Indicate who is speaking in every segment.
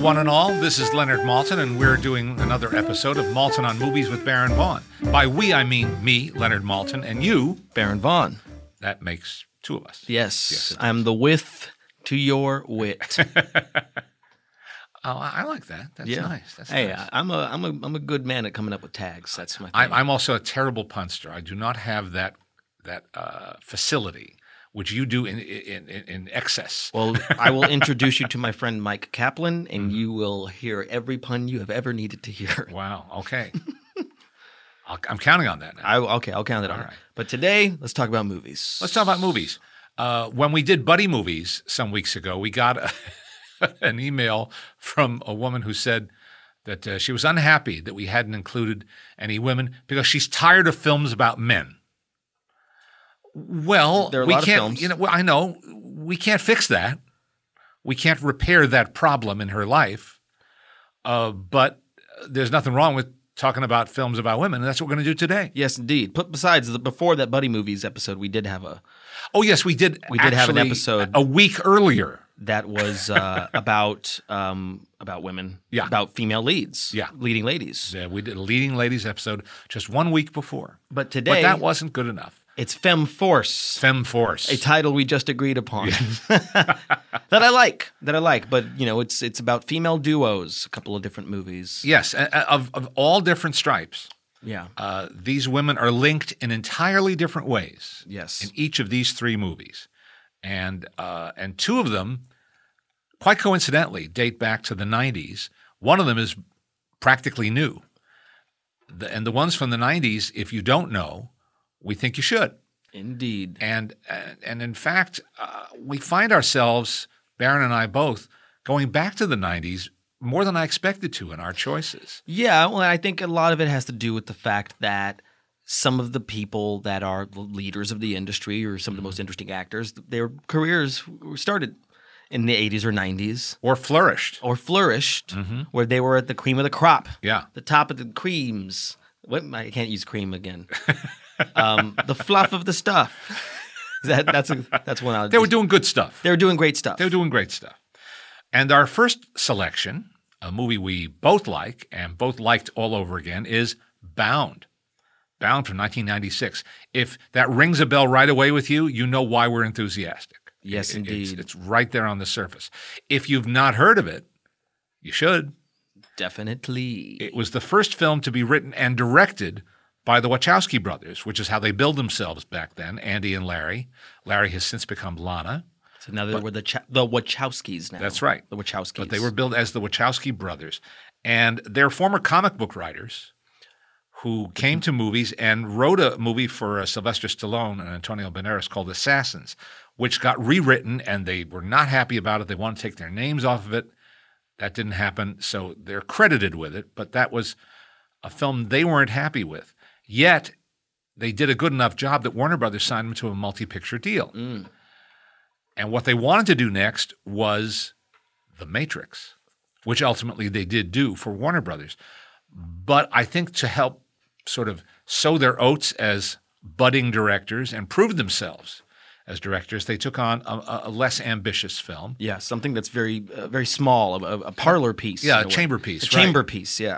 Speaker 1: one and all. This is Leonard Maltin, and we're doing another episode of Maltin on Movies with Baron Vaughn. By we, I mean me, Leonard Maltin, and you,
Speaker 2: Baron Vaughn.
Speaker 1: That makes two of us.
Speaker 2: Yes, I'm the width to your wit.
Speaker 1: Oh, I like that. That's nice. That's
Speaker 2: hey,
Speaker 1: nice.
Speaker 2: I'm a good man at coming up with tags. That's my thing.
Speaker 1: I'm also a terrible punster. I do not have that facility, which you do in excess.
Speaker 2: Well, I will introduce you to my friend Mike Kaplan, and you will hear every pun you have ever needed to hear.
Speaker 1: Wow. Okay. I'm counting on that now.
Speaker 2: I'll count it on.
Speaker 1: All right.
Speaker 2: But today, let's talk about movies.
Speaker 1: Let's talk about movies. When we did buddy movies some weeks ago, we got an email from a woman who said that she was unhappy that we hadn't included any women because she's tired of films about men. Well,
Speaker 2: there are a
Speaker 1: we
Speaker 2: lot
Speaker 1: can't.
Speaker 2: of films.
Speaker 1: I know we can't fix that. We can't repair that problem in her life. But there's nothing wrong with talking about films about women, and that's what we're going to do today.
Speaker 2: Yes, indeed. Besides, before that Buddy Movies episode, we did have
Speaker 1: Oh, yes, we did.
Speaker 2: We did have an episode
Speaker 1: a week earlier
Speaker 2: that was about women, about female leads, leading ladies.
Speaker 1: Yeah, we did a leading ladies episode just 1 week before.
Speaker 2: But today,
Speaker 1: that wasn't good enough.
Speaker 2: It's Femme Force.
Speaker 1: Femme Force, a
Speaker 2: title we just agreed upon that I like. But it's about female duos. A couple of different movies.
Speaker 1: Yes, of all different stripes.
Speaker 2: Yeah.
Speaker 1: These women are linked in entirely different ways.
Speaker 2: Yes.
Speaker 1: In each of these three movies. And two of them, quite coincidentally, date back to the 90s. One of them is practically new. And the ones from the 90s, if you don't know, we think you should.
Speaker 2: Indeed.
Speaker 1: And in fact, we find ourselves, Baron and I both, going back to the 90s more than I expected to in our choices.
Speaker 2: Yeah, well, I think a lot of it has to do with the fact that some of the people that are the leaders of the industry or some of the most interesting actors, their careers started in the 80s or 90s.
Speaker 1: Or flourished.
Speaker 2: Where they were at the cream of the crop.
Speaker 1: Yeah.
Speaker 2: The top of the creams. I can't use cream again. The fluff of the stuff. That's one out.
Speaker 1: They were doing good stuff.
Speaker 2: They were doing great stuff.
Speaker 1: They were doing great stuff. And our first selection, a movie we both like and both liked all over again, is Bound. Bound from 1996. If that rings a bell right away with you, you know why we're enthusiastic.
Speaker 2: Yes, indeed.
Speaker 1: It's right there on the surface. If you've not heard of it, you should.
Speaker 2: Definitely.
Speaker 1: It was the first film to be written and directed by the Wachowski brothers, which is how they billed themselves back then, Andy and Larry. Larry has since become Lana.
Speaker 2: So now we're the Wachowskis now.
Speaker 1: That's right.
Speaker 2: The Wachowskis.
Speaker 1: But they were billed as the Wachowski brothers. And they're former comic book writers who came to movies and wrote a movie for Sylvester Stallone and Antonio Banderas called Assassins, which got rewritten, and they were not happy about it. They wanted to take their names off of it. That didn't happen, so they're credited with it. But that was a film they weren't happy with. Yet they did a good enough job that Warner Brothers signed them to a multi-picture deal.
Speaker 2: Mm.
Speaker 1: And what they wanted to do next was The Matrix, which ultimately they did do for Warner Brothers. But I think to help sort of sow their oats as budding directors and prove themselves as directors, they took on a less ambitious film.
Speaker 2: Yeah, something that's very very small, a parlor piece.
Speaker 1: Yeah, a chamber piece.
Speaker 2: A chamber piece, yeah.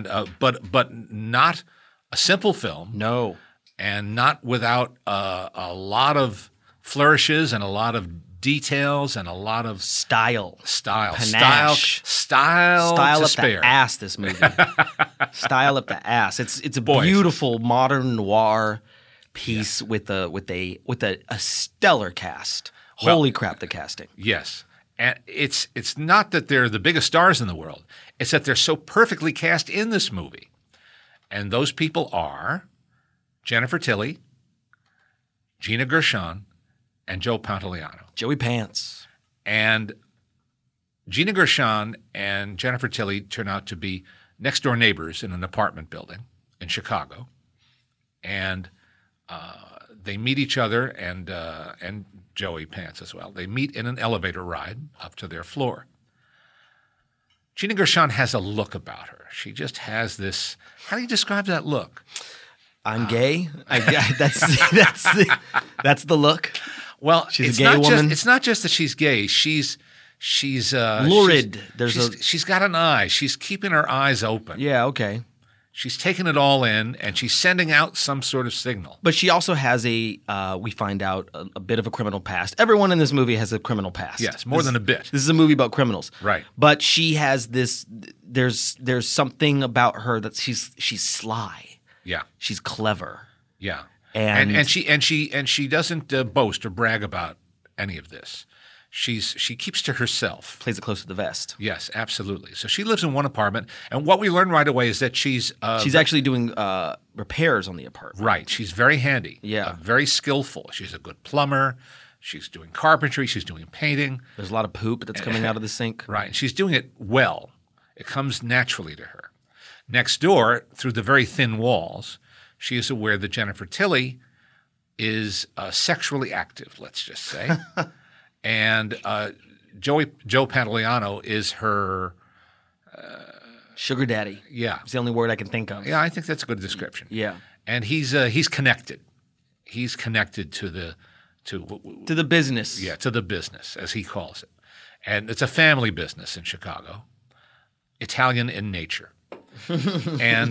Speaker 1: But not a simple film.
Speaker 2: No.
Speaker 1: And not without a lot of flourishes and a lot of details and a lot of
Speaker 2: style,
Speaker 1: panache.
Speaker 2: Style
Speaker 1: to
Speaker 2: up
Speaker 1: spare.
Speaker 2: the ass. This movie, style up the ass. It's a beautiful modern noir piece with a stellar cast. Holy crap, the casting!
Speaker 1: Yes, and it's not that they're the biggest stars in the world. It's that they're so perfectly cast in this movie, and those people are Jennifer Tilly, Gina Gershon, and Joe Pantoliano.
Speaker 2: Joey Pants.
Speaker 1: And Gina Gershon and Jennifer Tilly turn out to be next-door neighbors in an apartment building in Chicago. And they meet each other, and Joey Pants as well. They meet in an elevator ride up to their floor. Gina Gershon has a look about her. She just has this – how do you describe that look?
Speaker 2: I'm gay. That's the look.
Speaker 1: Well,
Speaker 2: she's a gay woman.
Speaker 1: It's not just that she's gay. She's She's
Speaker 2: lurid.
Speaker 1: She's got an eye. She's keeping her eyes open.
Speaker 2: Yeah, okay.
Speaker 1: She's taking it all in, and she's sending out some sort of signal.
Speaker 2: But she also has we find out, a bit of a criminal past. Everyone in this movie has a criminal past.
Speaker 1: Yes, more than a bit.
Speaker 2: This is a movie about criminals.
Speaker 1: Right.
Speaker 2: But she has this, there's something about her that she's sly.
Speaker 1: Yeah.
Speaker 2: She's clever.
Speaker 1: Yeah.
Speaker 2: And
Speaker 1: she doesn't boast or brag about any of this. She keeps to herself.
Speaker 2: Plays it close to the vest.
Speaker 1: Yes, absolutely. So she lives in one apartment, and what we learn right away is that she's
Speaker 2: actually doing repairs on the apartment.
Speaker 1: Right. She's very handy.
Speaker 2: Yeah.
Speaker 1: Very skillful. She's a good plumber. She's doing carpentry. She's doing painting.
Speaker 2: There's a lot of poop that's coming out of the sink.
Speaker 1: Right. She's doing it well. It comes naturally to her. Next door, through the very thin walls, she is aware that Jennifer Tilly is sexually active, let's just say. And Joe Pantoliano is her
Speaker 2: sugar daddy.
Speaker 1: Yeah,
Speaker 2: it's the only word I can think of.
Speaker 1: Yeah, I think that's a good description.
Speaker 2: Yeah,
Speaker 1: and he's connected. He's connected to the
Speaker 2: business.
Speaker 1: Yeah, to the business, as he calls it, and it's a family business in Chicago, Italian in nature, and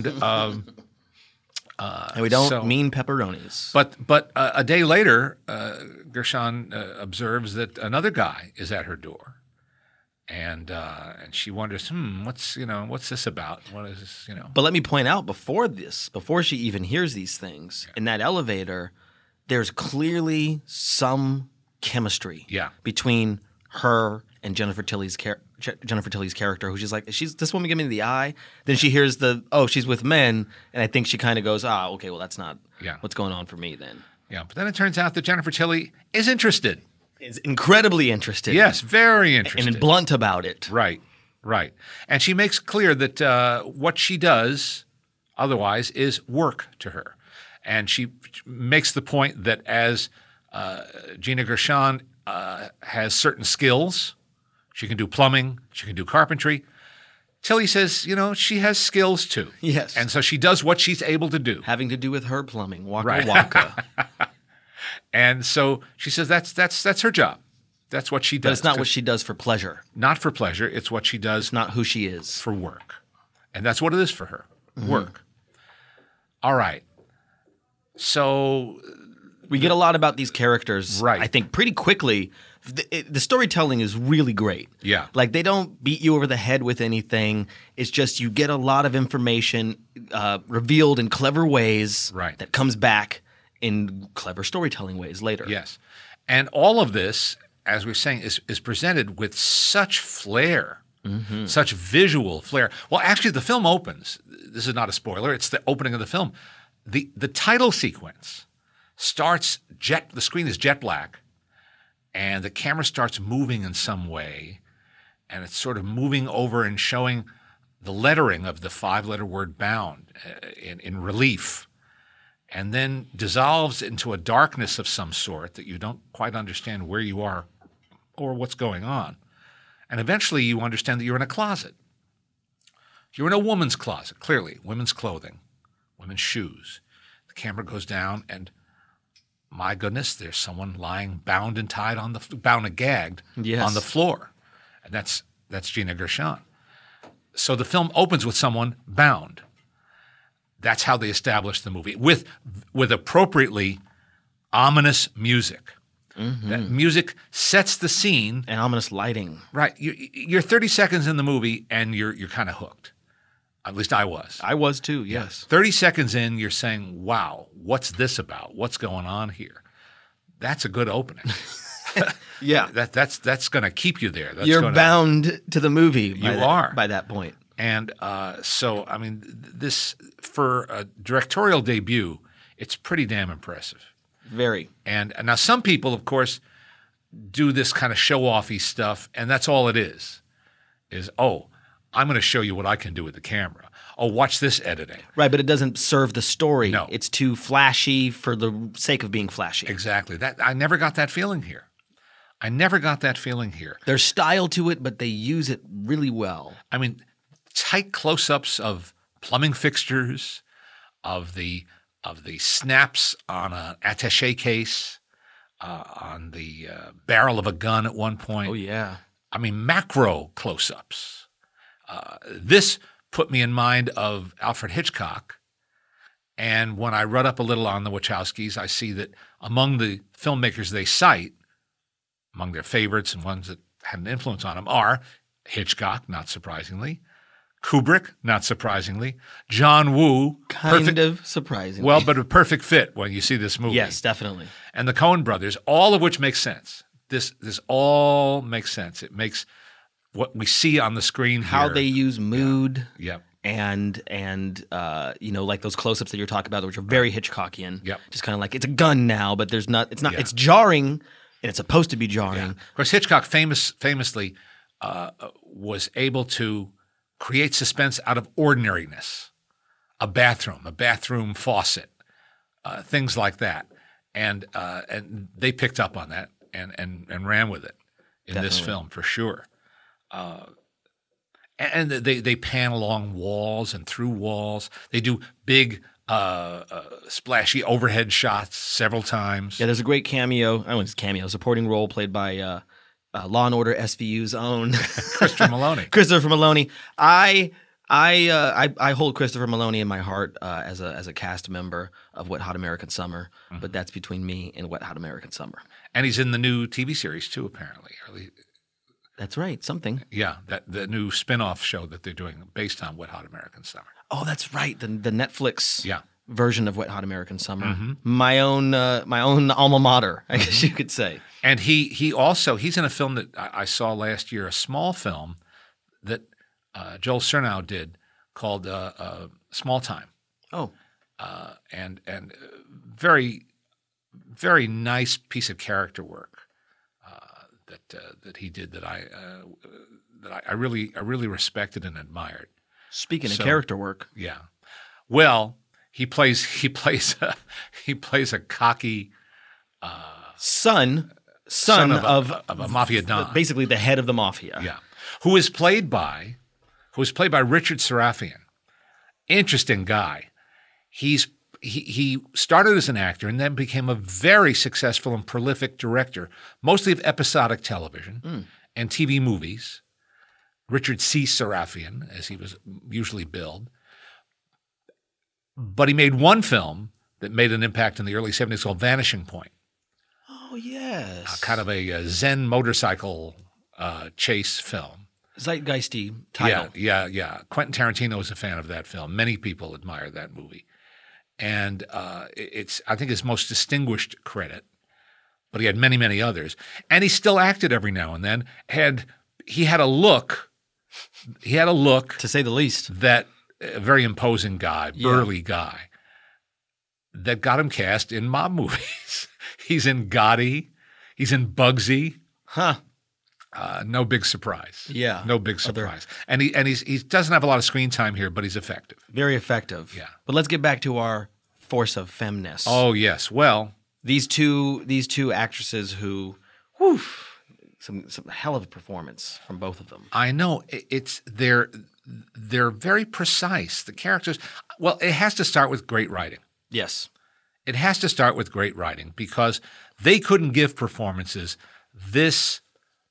Speaker 2: we don't mean pepperonis.
Speaker 1: But a day later, Gershon observes that another guy is at her door, and she wonders, what's this about? What is this,
Speaker 2: But let me point out, before she even hears these things, in that elevator, there's clearly some chemistry between her and Jennifer Tilly's character, who she's like, this woman give me the eye. Then she hears she's with men, and I think she kind of goes, okay, well, that's not what's going on for me then.
Speaker 1: Yeah, but then it turns out that Jennifer Tilly is interested.
Speaker 2: Is incredibly interested.
Speaker 1: Yes, very interested.
Speaker 2: And blunt about it.
Speaker 1: Right. And she makes clear that what she does otherwise is work to her. And she makes the point that as Gina Gershon has certain skills, she can do plumbing, she can do carpentry. Tilly says, she has skills too.
Speaker 2: Yes.
Speaker 1: And so she does what she's able to do.
Speaker 2: Having to do with her plumbing, waka.
Speaker 1: And so she says that's her job. That's what she does.
Speaker 2: But it's not what she does for pleasure.
Speaker 1: Not for pleasure. It's what she does.
Speaker 2: It's not who she is.
Speaker 1: For work. And that's what it is for her. Work. All right. So
Speaker 2: we get a lot about these characters,
Speaker 1: right.
Speaker 2: I think, pretty quickly. The storytelling is really great.
Speaker 1: Yeah.
Speaker 2: Like, they don't beat you over the head with anything. It's just you get a lot of information revealed in clever ways that comes back in clever storytelling ways later.
Speaker 1: Yes. And all of this, as we're saying, is presented with such flair, such visual flair. Well, actually, the film opens. This is not a spoiler. It's the opening of the film. The title sequence starts the screen is jet black, and the camera starts moving in some way, and it's sort of moving over and showing the lettering of the 5-letter word bound in relief, and then dissolves into a darkness of some sort that you don't quite understand where you are or what's going on. And eventually you understand that you're in a closet. You're in a woman's closet, clearly, women's clothing, women's shoes. The camera goes down, and my goodness, there's someone lying bound and tied bound and gagged on the floor. And that's Gina Gershon. So the film opens with someone bound. That's how they establish the movie, with appropriately ominous music. That music sets the scene.
Speaker 2: And ominous lighting.
Speaker 1: Right. You're 30 seconds in the movie, and you're kind of hooked. At least I was.
Speaker 2: I was too, yes.
Speaker 1: 30 seconds in, you're saying, wow, what's this about? What's going on here? That's a good opening.
Speaker 2: Yeah.
Speaker 1: That's going to keep you there.
Speaker 2: You're bound to the movie by that point.
Speaker 1: And so, I mean, this, for a directorial debut, it's pretty damn impressive.
Speaker 2: Very.
Speaker 1: And now some people, of course, do this kind of show-offy stuff, and that's all it is, I'm going to show you what I can do with the camera. Oh, watch this editing.
Speaker 2: Right, but it doesn't serve the story.
Speaker 1: No.
Speaker 2: It's too flashy for the sake of being flashy.
Speaker 1: Exactly. I never got that feeling here.
Speaker 2: There's style to it, but they use it really well.
Speaker 1: I mean, tight close-ups of plumbing fixtures, of the snaps on an attaché case, on the barrel of a gun at one point.
Speaker 2: Oh, yeah.
Speaker 1: I mean, macro close-ups. This put me in mind of Alfred Hitchcock. And when I read up a little on the Wachowskis, I see that among the filmmakers they cite, among their favorites and ones that had an influence on them, are Hitchcock, not surprisingly, Kubrick, not surprisingly, John Woo,
Speaker 2: Kind of surprising.
Speaker 1: well, but a perfect fit when you see this movie.
Speaker 2: Yes, definitely.
Speaker 1: And the Coen brothers, all of which makes sense. This all makes sense. It makes what we see on the screen here.
Speaker 2: How they use mood.
Speaker 1: Yep.
Speaker 2: And like those close-ups that you're talking about, which are very Hitchcockian.
Speaker 1: Yep.
Speaker 2: Just kind of like it's a gun now, but there's not. It's not. It's jarring, and it's supposed to be jarring.
Speaker 1: Yeah. Of course, Hitchcock famously was able to create suspense out of ordinariness. A bathroom faucet, things like that, and they picked up on that and ran with it in this film for sure. And they pan along walls and through walls. They do big, splashy overhead shots several times.
Speaker 2: Yeah, there's a great cameo. I don't know, supporting role played by Law and Order SVU's own
Speaker 1: Christopher Maloney.
Speaker 2: Christopher Maloney. I hold Christopher Maloney in my heart as a cast member of Wet Hot American Summer, but that's between me and Wet Hot American Summer.
Speaker 1: And he's in the new TV series too, apparently.
Speaker 2: That's right, something.
Speaker 1: Yeah, the new spin-off show that they're doing based on Wet Hot American Summer.
Speaker 2: Oh, that's right, the Netflix
Speaker 1: Yeah.
Speaker 2: version of Wet Hot American Summer. My own alma mater, I guess you could say.
Speaker 1: And he's in a film that I saw last year, a small film that Joel Surnow did called Small Time.
Speaker 2: Oh.
Speaker 1: And very, very nice piece of character work that he did that I really respected and admired.
Speaker 2: Speaking of character work.
Speaker 1: Yeah. Well, he plays a cocky
Speaker 2: son of
Speaker 1: a mafia don,
Speaker 2: basically the head of the mafia.
Speaker 1: Yeah, who is played by Richard Sarafian. Interesting guy. He started as an actor and then became a very successful and prolific director, mostly of episodic television and TV movies. Richard C. Sarafian, as he was usually billed. But he made one film that made an impact in the early 70s called Vanishing Point.
Speaker 2: Oh, yes.
Speaker 1: Kind of a Zen motorcycle chase film.
Speaker 2: Zeitgeisty title.
Speaker 1: Yeah. Quentin Tarantino was a fan of that film. Many people admire that movie. And it's, I think, his most distinguished credit. But he had many, many others. And he still acted every now and then. And he had a look,
Speaker 2: to say the least,
Speaker 1: that a very imposing guy, burly guy, that got him cast in mob movies. He's in Gotti. He's in Bugsy.
Speaker 2: Huh.
Speaker 1: No big surprise.
Speaker 2: Yeah.
Speaker 1: No big surprise. And he doesn't have a lot of screen time here, but he's effective.
Speaker 2: Very effective.
Speaker 1: Yeah.
Speaker 2: But let's get back to our force of femness.
Speaker 1: Oh, yes. Well,
Speaker 2: these two actresses who, some hell of a performance from both of them.
Speaker 1: I know they're very precise. The characters. Well, it has to start with great writing.
Speaker 2: Yes.
Speaker 1: It has to start with great writing because they couldn't give performances this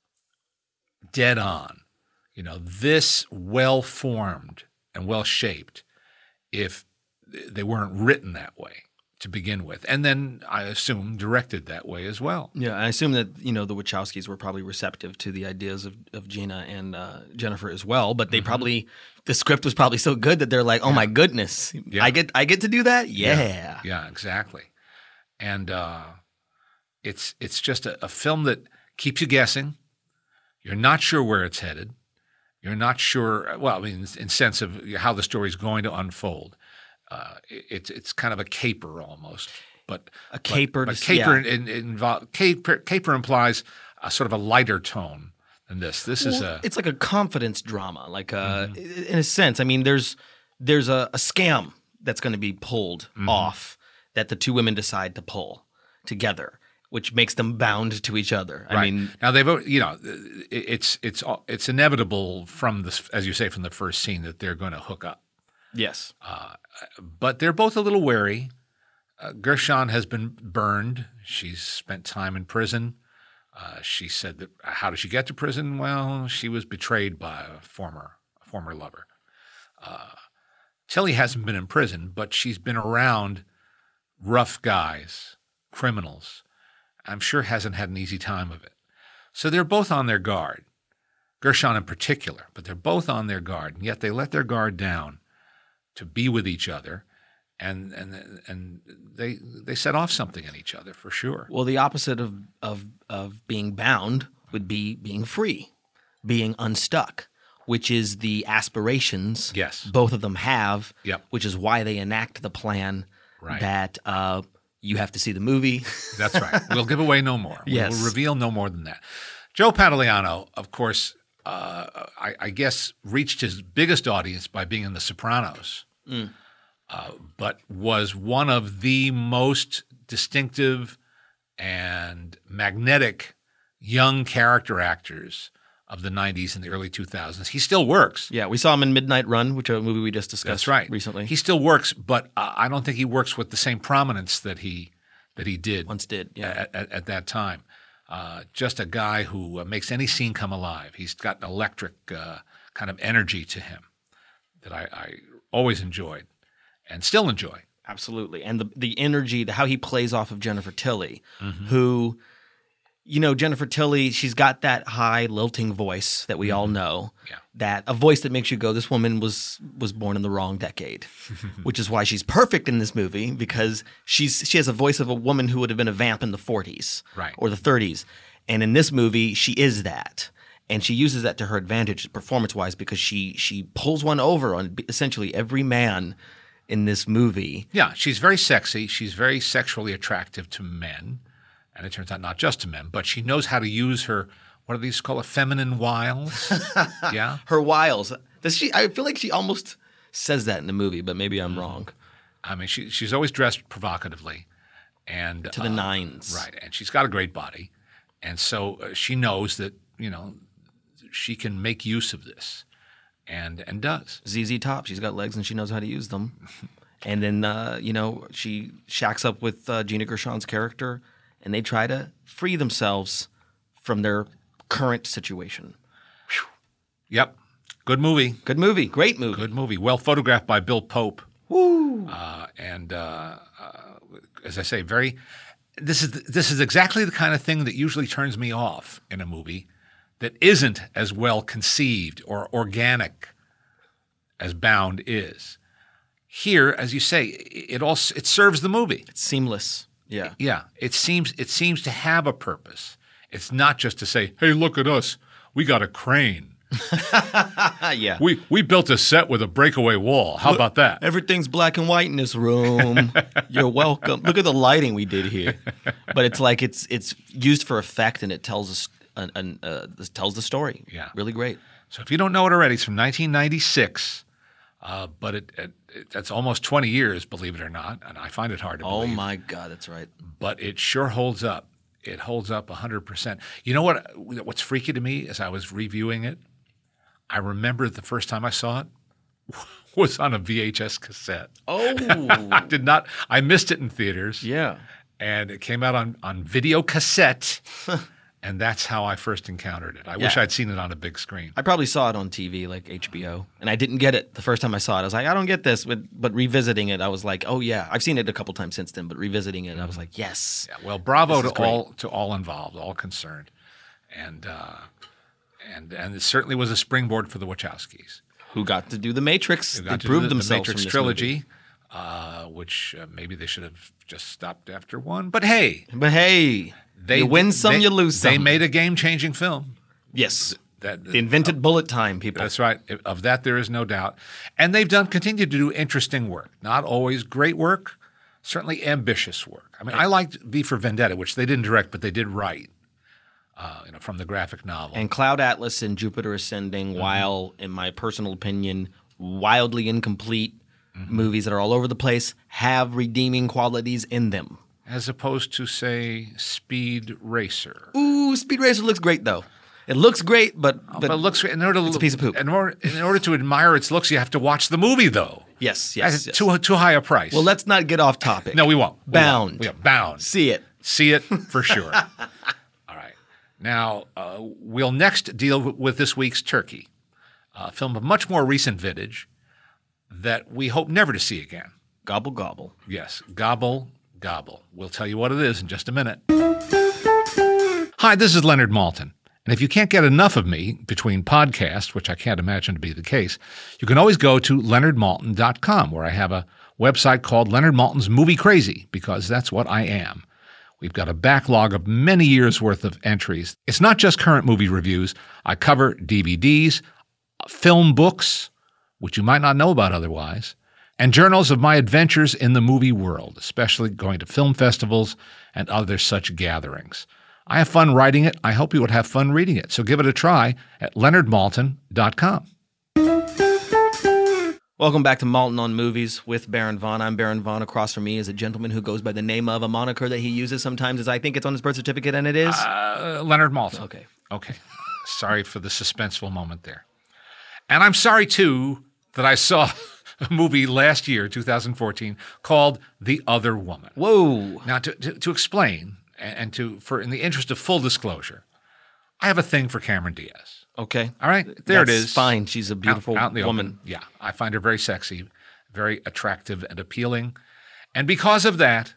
Speaker 1: dead on, this well formed and well shaped if they weren't written that way to begin with, and then I assume directed that way as well.
Speaker 2: Yeah, I assume that the Wachowskis were probably receptive to the ideas of Gina and Jennifer as well, but they the script was probably so good that they're like, oh my goodness, I get to do that? Yeah,
Speaker 1: exactly. And it's just a film that keeps you guessing. You're not sure where it's headed. You're not sure. Well, I mean, in sense of how the story's going to unfold. It's kind of a caper almost, but
Speaker 2: a caper.
Speaker 1: But caper caper implies a sort of a lighter tone than this.
Speaker 2: It's like a confidence drama, like in a sense. I mean, there's a scam that's going to be pulled off that the two women decide to pull together, which makes them bound to each other.
Speaker 1: Right.
Speaker 2: I mean,
Speaker 1: now it's inevitable from this, as you say, from the first scene that they're going to hook up.
Speaker 2: Yes.
Speaker 1: But they're both a little wary. Gershon has been burned. She's spent time in prison. She said that how did she get to prison? Well, she was betrayed by a former lover. Tilly hasn't been in prison, but she's been around rough guys, criminals. I'm sure hasn't had an easy time of it. So they're both on their guard, Gershon in particular, but they're both on their guard, and yet they let their guard down to be with each other, and they set off something in each other for sure.
Speaker 2: Well, the opposite of being bound would be being free, being unstuck, which is the aspirations both of them have, which is why they enact the plan that you have to see the movie.
Speaker 1: That's right. We'll give away no more.
Speaker 2: Yes.
Speaker 1: We'll reveal no more than that. Joe Pantoliano, of course, I guess reached his biggest audience by being in The Sopranos, but was one of the most distinctive and magnetic young character actors of the 90s and the early 2000s. He still works.
Speaker 2: Yeah, we saw him in Midnight Run, which is a movie we just discussed recently.
Speaker 1: He still works, but I don't think he works with the same prominence that he did
Speaker 2: once did
Speaker 1: at that time. Just a guy who makes any scene come alive. He's got an electric kind of energy to him that I always enjoyed and still enjoy.
Speaker 2: Absolutely. And the energy, how he plays off of Jennifer Tilly, who, you know, Jennifer Tilly, she's got that high lilting voice that we all know, that a voice that makes you go, this woman was born in the wrong decade, which is why she's perfect in this movie, because she has a voice of a woman who would have been a vamp in the 40s or the 30s. And in this movie, she is that. And she uses that to her advantage performance-wise, because she pulls one over on essentially every man in this movie.
Speaker 1: Yeah, she's very sexy. She's very sexually attractive to men. And it turns out not just to men, but she knows how to use her, what are these called, feminine wiles? Yeah?
Speaker 2: Her wiles. I feel like she almost says that in the movie, but maybe I'm wrong.
Speaker 1: I mean, she's always dressed provocatively. And
Speaker 2: to the nines.
Speaker 1: Right. And she's got a great body. And so she knows that, you know, she can make use of this and does.
Speaker 2: ZZ Top. She's got legs and she knows how to use them. And then, you know, she shacks up with Gina Gershon's character, and they try to free themselves from their current situation.
Speaker 1: Whew. Yep. Good movie.
Speaker 2: Good movie. Great movie.
Speaker 1: Good movie. Well photographed by Bill Pope.
Speaker 2: Woo!
Speaker 1: And as I say, this is exactly the kind of thing that usually turns me off in a movie that isn't as well conceived or organic as Bound is. Here, as you say, it serves the movie.
Speaker 2: It's seamless. Yeah.
Speaker 1: Yeah. It seems to have a purpose. It's not just to say, hey, look at us. We got a crane.
Speaker 2: Yeah.
Speaker 1: We built a set with a breakaway wall. How about that?
Speaker 2: Everything's black and white in this room. You're welcome. Look at the lighting we did here. But it's like it's used for effect, and it tells us tells the story.
Speaker 1: Yeah.
Speaker 2: Really great.
Speaker 1: So if you don't know it already, it's from 1996. But that's almost 20 years, believe it or not, and I find it hard to believe.
Speaker 2: Oh, my God, that's right.
Speaker 1: But it sure holds up. It holds up 100%. You know what's freaky to me as I was reviewing it? I remember the first time I saw it was on a VHS cassette.
Speaker 2: Oh.
Speaker 1: I missed it in theaters.
Speaker 2: Yeah.
Speaker 1: And it came out on video cassette. And that's how I first encountered it. I wish I'd seen it on a big screen.
Speaker 2: I probably saw it on TV, like HBO, and I didn't get it the first time I saw it. I was like, I don't get this. But revisiting it, I was like, oh, yeah. I've seen it a couple times since then, but revisiting it, I was like, yes.
Speaker 1: Yeah, well, bravo to all involved, all concerned. And it certainly was a springboard for the Wachowskis.
Speaker 2: Who got to do The Matrix. They proved themselves
Speaker 1: the Matrix
Speaker 2: from this
Speaker 1: trilogy, which maybe they should have just stopped after one. But hey. You win some, you lose some. They made a game-changing film.
Speaker 2: Yes. They invented bullet time, people.
Speaker 1: That's right. Of that, there is no doubt. And they've continued to do interesting work. Not always great work, certainly ambitious work. I mean, I liked V for Vendetta, which they didn't direct, but they did write, from the graphic novel.
Speaker 2: And Cloud Atlas and Jupiter Ascending, while, in my personal opinion, wildly incomplete movies that are all over the place, have redeeming qualities in them.
Speaker 1: As opposed to, say, Speed Racer.
Speaker 2: Ooh, Speed Racer looks great, though. It looks great, but
Speaker 1: it looks great.
Speaker 2: It's a piece of poop.
Speaker 1: In order to admire its looks, you have to watch the movie, though.
Speaker 2: Yes.
Speaker 1: That's too high a price.
Speaker 2: Well, let's not get off topic.
Speaker 1: No, we won't.
Speaker 2: Bound.
Speaker 1: Bound.
Speaker 2: See it
Speaker 1: For sure. All right. Now, we'll next deal with this week's Turkey, a film of much more recent vintage that we hope never to see again.
Speaker 2: Gobble, gobble.
Speaker 1: Yes, Gobble, Gobble. We'll tell you what it is in just a minute. Hi, this is Leonard Maltin. And if you can't get enough of me between podcasts, which I can't imagine to be the case, you can always go to leonardmaltin.com, where I have a website called Leonard Maltin's Movie Crazy, because that's what I am. We've got a backlog of many years' worth of entries. It's not just current movie reviews. I cover DVDs, film books, which you might not know about otherwise, and journals of my adventures in the movie world, especially going to film festivals and other such gatherings. I have fun writing it. I hope you would have fun reading it. So give it a try at leonardmaltin.com.
Speaker 2: Welcome back to Maltin on Movies with Baron Vaughn. I'm Baron Vaughn. Across from me is a gentleman who goes by the name of a moniker that he uses sometimes, as I think it's on his birth certificate, and it is?
Speaker 1: Leonard Maltin. Okay. Sorry for the suspenseful moment there. And I'm sorry, too, that I saw a movie last year, 2014, called The Other Woman.
Speaker 2: Whoa.
Speaker 1: Now, to explain, and in the interest of full disclosure, I have a thing for Cameron Diaz.
Speaker 2: Okay.
Speaker 1: All right, there
Speaker 2: That's
Speaker 1: it is.
Speaker 2: Fine. She's a beautiful
Speaker 1: out in the
Speaker 2: woman.
Speaker 1: Open. Yeah, I find her very sexy, very attractive and appealing. And because of that,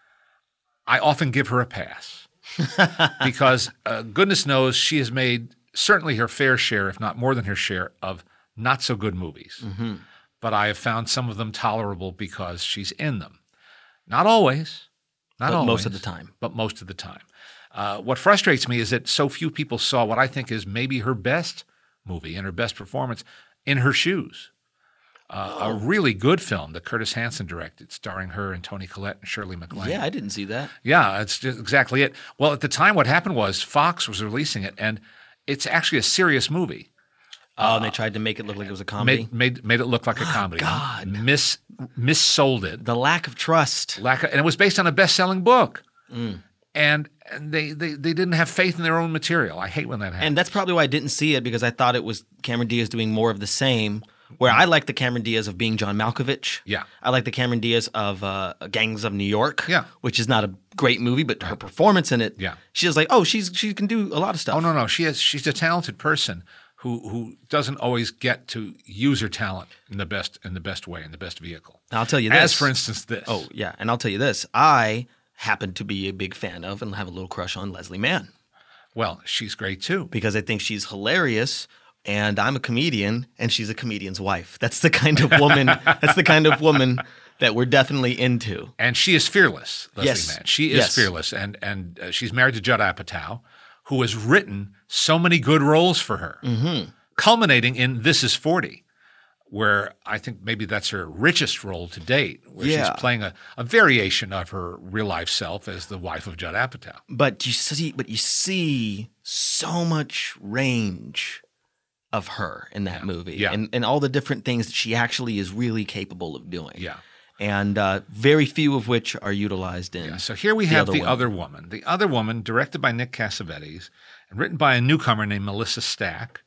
Speaker 1: I often give her a pass. Because goodness knows she has made certainly her fair share, if not more than her share, of not so good movies. Mm-hmm. But I have found some of them tolerable because she's in them. Not always. Not always.
Speaker 2: Most of the time.
Speaker 1: But most of the time. What frustrates me is that so few people saw what I think is maybe her best movie and her best performance, In Her Shoes. A really good film that Curtis Hanson directed, starring her and Toni Collette and Shirley MacLaine.
Speaker 2: Yeah, I didn't see that.
Speaker 1: Yeah, it's just exactly it. Well, at the time, what happened was Fox was releasing it, and it's actually a serious movie.
Speaker 2: And they tried to make it look like it was a comedy?
Speaker 1: Made it look like a comedy.
Speaker 2: God.
Speaker 1: Missold it.
Speaker 2: The lack of trust.
Speaker 1: And it was based on a best-selling book. And they didn't have faith in their own material. I hate when that happens.
Speaker 2: And that's probably why I didn't see it, because I thought it was Cameron Diaz doing more of the same, where I like the Cameron Diaz of being John Malkovich.
Speaker 1: Yeah.
Speaker 2: I like the Cameron Diaz of Gangs of New York, which is not a great movie, but her performance in it, she's like, she can do a lot of stuff.
Speaker 1: Oh, no. She's a talented person who doesn't always get to use her talent in the best way, in the best vehicle.
Speaker 2: I'll tell you this.
Speaker 1: As, for instance, this.
Speaker 2: Oh, yeah. And I'll tell you this. I happen to be a big fan of and have a little crush on Leslie Mann.
Speaker 1: Well, she's great too.
Speaker 2: Because I think she's hilarious, and I'm a comedian, and she's a comedian's wife. That's the kind of woman that we're definitely into.
Speaker 1: And she is fearless, Leslie Mann. She is fearless, and she's married to Judd Apatow, who has written so many good roles for her, culminating in This Is 40. Where I think maybe that's her richest role to date, where she's playing a variation of her real-life self as the wife of Judd Apatow.
Speaker 2: But you see so much range of her in that movie, and all the different things that she actually is really capable of doing.
Speaker 1: Yeah.
Speaker 2: And very few of which are utilized in.
Speaker 1: Yeah. So here we have The Other Woman. The Other Woman, directed by Nick Cassavetes and written by a newcomer named Melissa Stack,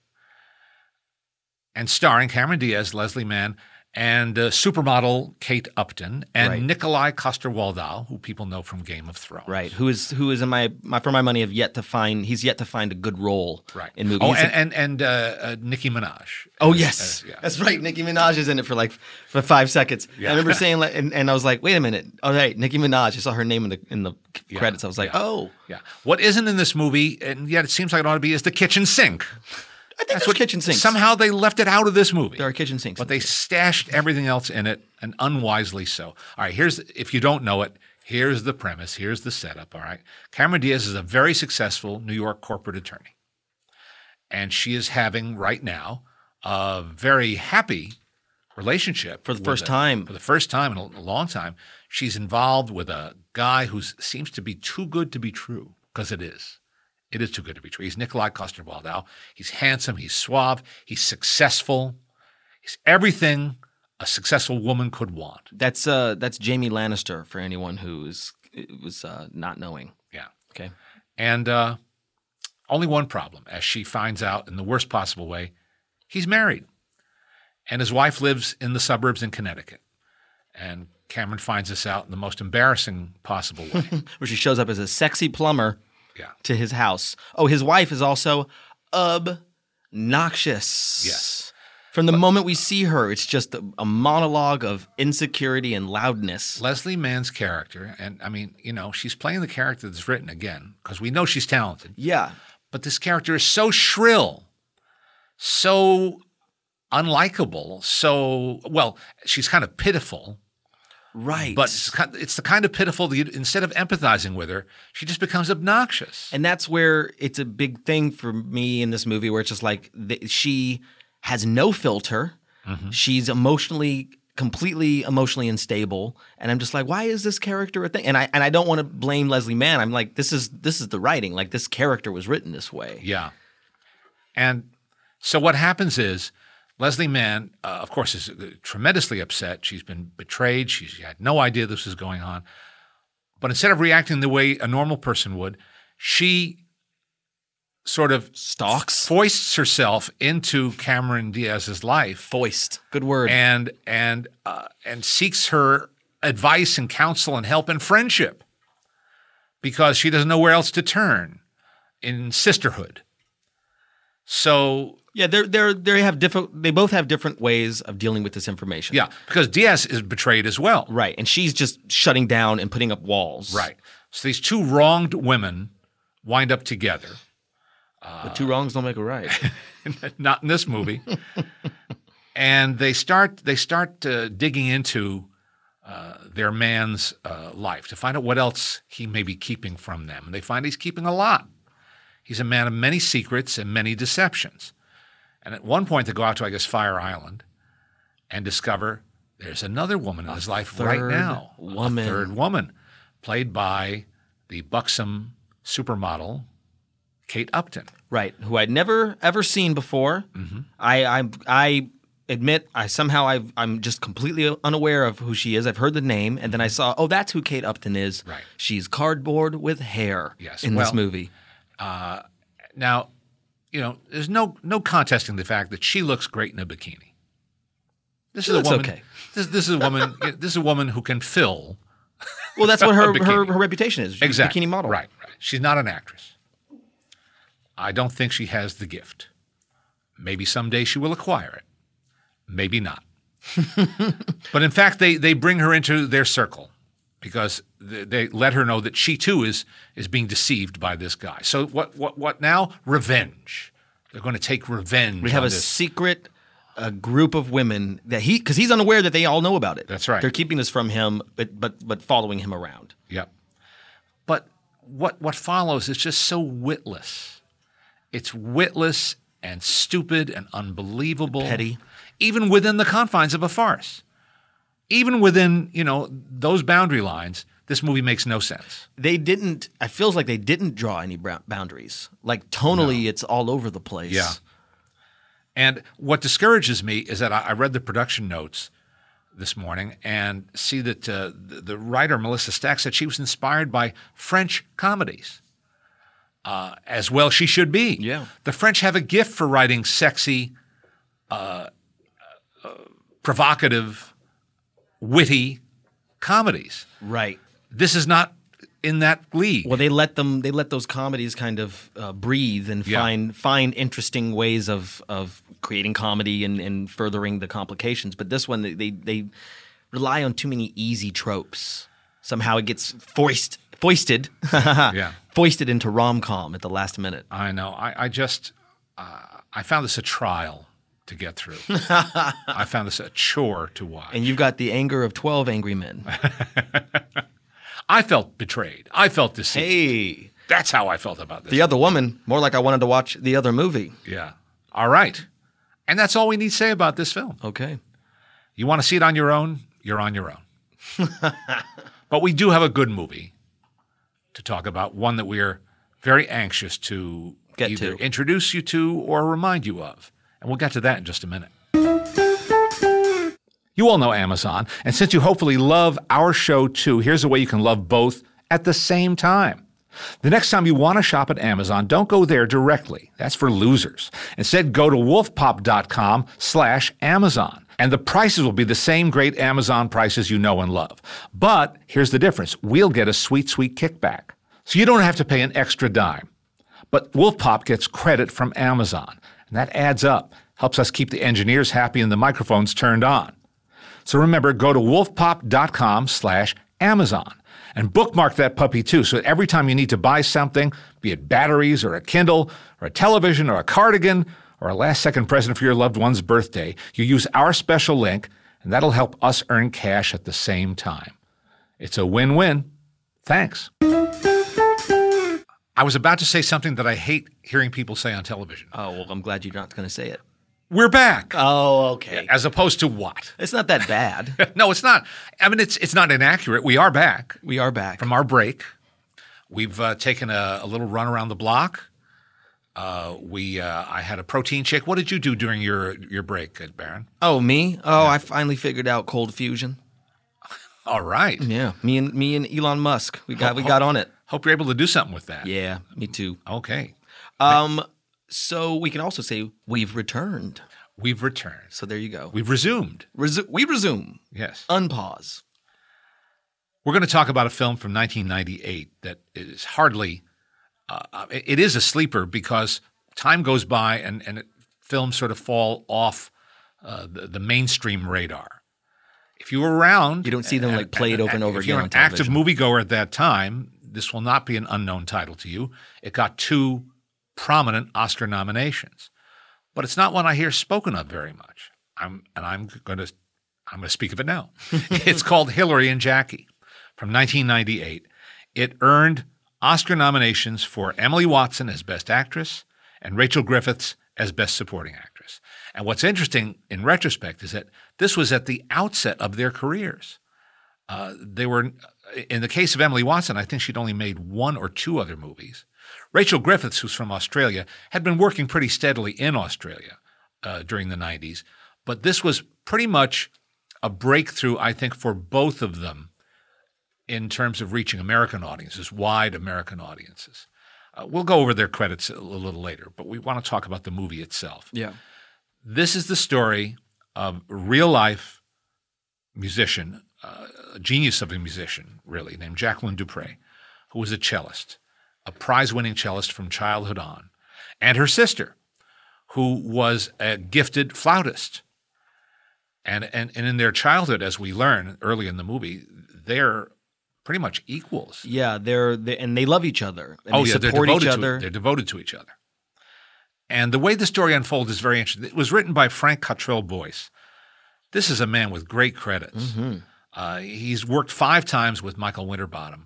Speaker 1: and starring Cameron Diaz, Leslie Mann, and supermodel Kate Upton, and Nikolai Coster-Waldau, who people know from Game of Thrones.
Speaker 2: Right, who is in my for my money he's yet to find a good role in movies.
Speaker 1: Oh, and Nicki Minaj.
Speaker 2: Oh, yes. That's right. Nicki Minaj is in it for 5 seconds. Yeah. I remember saying, and I was like, wait a minute. All right, Nicki Minaj. I saw her name in the credits. I was like, oh.
Speaker 1: Yeah. What isn't in this movie, and yet it seems like it ought to be, is the kitchen sink.
Speaker 2: I think there's kitchen sinks.
Speaker 1: Somehow they left it out of this movie.
Speaker 2: There are kitchen sinks.
Speaker 1: But they stashed everything else in it, and unwisely so. All right, if you don't know it, here's the premise. Here's the setup, all right? Cameron Diaz is a very successful New York corporate attorney. And she is having, right now, a very happy relationship.
Speaker 2: For the first time.
Speaker 1: For the first time in a long time. She's involved with a guy who seems to be too good to be true, because it is. It is too good to be true. He's Nikolai Coster-Waldau. He's handsome. He's suave. He's successful. He's everything a successful woman could want.
Speaker 2: That's Jamie Lannister for anyone who was not knowing.
Speaker 1: Yeah.
Speaker 2: Okay.
Speaker 1: And only one problem, as she finds out in the worst possible way, he's married. And his wife lives in the suburbs in Connecticut. And Cameron finds this out in the most embarrassing possible way.
Speaker 2: Where she shows up as a sexy plumber.
Speaker 1: Yeah.
Speaker 2: to his house. Oh, his wife is also obnoxious.
Speaker 1: Yes.
Speaker 2: From the moment we see her, it's just a monologue of insecurity and loudness.
Speaker 1: Leslie Mann's character, and I mean, she's playing the character that's written again, because we know she's talented.
Speaker 2: Yeah.
Speaker 1: But this character is so shrill, so unlikable, she's kind of pitiful.
Speaker 2: Right.
Speaker 1: But it's the kind of pitiful that instead of empathizing with her, she just becomes obnoxious.
Speaker 2: And that's where it's a big thing for me in this movie, where it's just like she has no filter.
Speaker 1: Mm-hmm.
Speaker 2: She's completely emotionally unstable. And I'm just like, why is this character a thing? And I don't want to blame Leslie Mann. I'm like, this is the writing. Like, this character was written this way.
Speaker 1: Yeah. And so what happens is Leslie Mann, of course, is tremendously upset. She's been betrayed. She had no idea this was going on. But instead of reacting the way a normal person would, she sort of foists herself into Cameron Diaz's life.
Speaker 2: Foist. Good word.
Speaker 1: And seeks her advice and counsel and help and friendship because she doesn't know where else to turn in sisterhood. So
Speaker 2: yeah, they both have different ways of dealing with this information.
Speaker 1: Yeah, because Diaz is betrayed as well.
Speaker 2: Right, and she's just shutting down and putting up walls.
Speaker 1: Right. So these two wronged women wind up together.
Speaker 2: But two wrongs don't make a right.
Speaker 1: Not in this movie. And they start digging into their man's life to find out what else he may be keeping from them. And they find he's keeping a lot. He's a man of many secrets and many deceptions. And at one point, they go out to, I guess, Fire Island and discover there's another woman in his life right now. A third woman, played by the buxom supermodel Kate Upton.
Speaker 2: Right, who I'd never, ever seen before.
Speaker 1: Mm-hmm.
Speaker 2: I admit I'm just completely unaware of who she is. I've heard the name, and then I saw, that's who Kate Upton is.
Speaker 1: Right.
Speaker 2: She's cardboard with hair in this movie.
Speaker 1: Now, there's no contesting the fact that she looks great in a bikini. This is a woman.
Speaker 2: Okay.
Speaker 1: This is a woman. This is a woman who can fill.
Speaker 2: Well, that's what her reputation is. She's
Speaker 1: exactly.
Speaker 2: a bikini model.
Speaker 1: Right. She's not an actress. I don't think she has the gift. Maybe someday she will acquire it. Maybe not. But in fact, they bring her into their circle because they let her know that she too is being deceived by this guy. So what now? Revenge. They're going to take revenge.
Speaker 2: We have a secret group of women that because he's unaware that they all know about it.
Speaker 1: That's right.
Speaker 2: They're keeping this from him, but following him around.
Speaker 1: Yep. But what follows is just so witless. It's witless and stupid and unbelievable.
Speaker 2: Petty.
Speaker 1: Even within the confines of a farce. Even within, those boundary lines, this movie makes no sense.
Speaker 2: I feels like they didn't draw any boundaries. Like tonally, It's all over the place.
Speaker 1: Yeah. And what discourages me is that I read the production notes this morning and see that the writer, Melissa Stack, said she was inspired by French comedies. As well she should be.
Speaker 2: Yeah.
Speaker 1: The French have a gift for writing sexy, provocative, witty comedies.
Speaker 2: Right.
Speaker 1: This is not in that league.
Speaker 2: Well, they let those comedies kind of breathe and find interesting ways of creating comedy and furthering the complications. But this one, they rely on too many easy tropes. Somehow it gets foisted foisted into rom-com at the last minute.
Speaker 1: I know. I found this a trial to get through. I found this a chore to watch.
Speaker 2: And you've got the anger of 12 angry men.
Speaker 1: I felt betrayed. I felt deceived.
Speaker 2: Hey.
Speaker 1: That's how I felt about this.
Speaker 2: The other woman, more like I wanted to watch the other movie.
Speaker 1: Yeah. All right. And that's all we need to say about this film.
Speaker 2: Okay.
Speaker 1: You want to see it on your own? You're on your own. But we do have a good movie to talk about, one that we are very anxious to either introduce you to or remind you of. And we'll get to that in just a minute. You all know Amazon, and since you hopefully love our show too, here's a way you can love both at the same time. The next time you want to shop at Amazon, don't go there directly. That's for losers. Instead, go to wolfpop.com/Amazon. And the prices will be the same great Amazon prices you know and love. But here's the difference. We'll get a sweet, sweet kickback. So you don't have to pay an extra dime. But Wolf Pop gets credit from Amazon, and that adds up, helps us keep the engineers happy and the microphones turned on. So remember, go to wolfpop.com/Amazon and bookmark that puppy too, so that every time you need to buy something, be it batteries or a Kindle or a television or a cardigan or a last-second present for your loved one's birthday, you use our special link, and that'll help us earn cash at the same time. It's a win-win. Thanks. I was about to say something that I hate hearing people say on television.
Speaker 2: Oh, well, I'm glad you're not going to say it.
Speaker 1: We're back.
Speaker 2: Oh, okay.
Speaker 1: As opposed to what?
Speaker 2: It's not that bad.
Speaker 1: No, it's not. I mean, it's not inaccurate. We are back.
Speaker 2: We are back.
Speaker 1: From our break. We've taken a little run around the block. I had a protein shake. What did you do during your break, Baron?
Speaker 2: Oh, me? Oh, yeah. I finally figured out cold fusion.
Speaker 1: All right.
Speaker 2: Yeah, me and Elon Musk. We got on it.
Speaker 1: Hope you're able to do something with that.
Speaker 2: Yeah, me too.
Speaker 1: Okay.
Speaker 2: So we can also say we've returned.
Speaker 1: We've returned.
Speaker 2: So there you go.
Speaker 1: We've resumed.
Speaker 2: We resume.
Speaker 1: Yes.
Speaker 2: Unpause.
Speaker 1: We're going to talk about a film from 1998 that is hardly it is a sleeper because time goes by and films sort of fall off the mainstream radar. If you were around,
Speaker 2: you don't see them played over and over again.
Speaker 1: If you're an active moviegoer at that time, this will not be an unknown title to you. It got 2 prominent Oscar nominations, but it's not one I hear spoken of very much. I'm going to speak of it now. It's called Hillary and Jackie from 1998. It earned Oscar nominations for Emily Watson as Best Actress and Rachel Griffiths as Best Supporting Actress. And what's interesting in retrospect is that this was at the outset of their careers. They were, in the case of Emily Watson, I think she'd only made 1 or 2 other movies. Rachel Griffiths, who's from Australia, had been working pretty steadily in Australia during the 90s. But this was pretty much a breakthrough, I think, for both of them in terms of reaching American audiences, wide American audiences. We'll go over their credits a little later, but we want to talk about the movie itself.
Speaker 2: Yeah.
Speaker 1: This is the story of a real-life musician, a genius of a musician, really, named Jacqueline du Pré, who was a cellist, a prize-winning cellist from childhood on, and her sister, who was a gifted flautist. And in their childhood, as we learn early in the movie, they're pretty much equals.
Speaker 2: Yeah, and they love each other. And
Speaker 1: they support each other. They're devoted to each other. And the way the story unfolds is very interesting. It was written by Frank Cottrell Boyce. This is a man with great credits. Mm-hmm. He's worked 5 times with Michael Winterbottom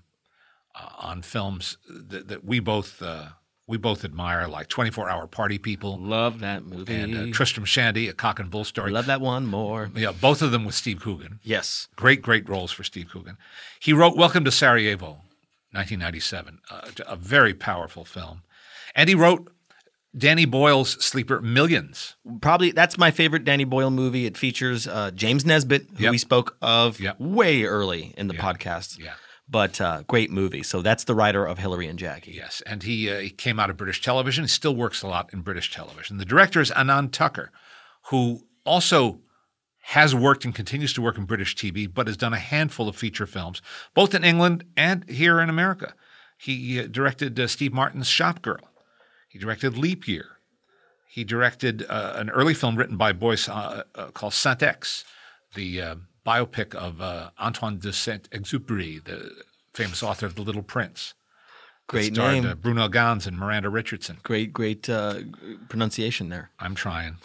Speaker 1: on films that we both admire, like 24-Hour Party People.
Speaker 2: Love that movie.
Speaker 1: And Tristram Shandy, A Cock and Bull Story.
Speaker 2: Love that one more.
Speaker 1: Yeah, both of them with Steve Coogan.
Speaker 2: Yes.
Speaker 1: Great roles for Steve Coogan. He wrote Welcome to Sarajevo, 1997, a very powerful film. And he wrote Danny Boyle's sleeper Millions.
Speaker 2: Probably that's my favorite Danny Boyle movie. It features James Nesbitt, who we spoke of way early in the podcast.
Speaker 1: Yeah.
Speaker 2: But great movie. So that's the writer of Hillary and Jackie.
Speaker 1: Yes, and he came out of British television. He still works a lot in British television. The director is Anand Tucker, who also has worked and continues to work in British TV, but has done a handful of feature films, both in England and here in America. He directed Steve Martin's Shop Girl. He directed Leap Year. He directed an early film written by Boyce called Saint-Ex, the biopic of Antoine de Saint-Exupéry, the famous author of The Little Prince.
Speaker 2: Great name.
Speaker 1: Bruno Ganz and Miranda Richardson.
Speaker 2: Great pronunciation there.
Speaker 1: I'm trying.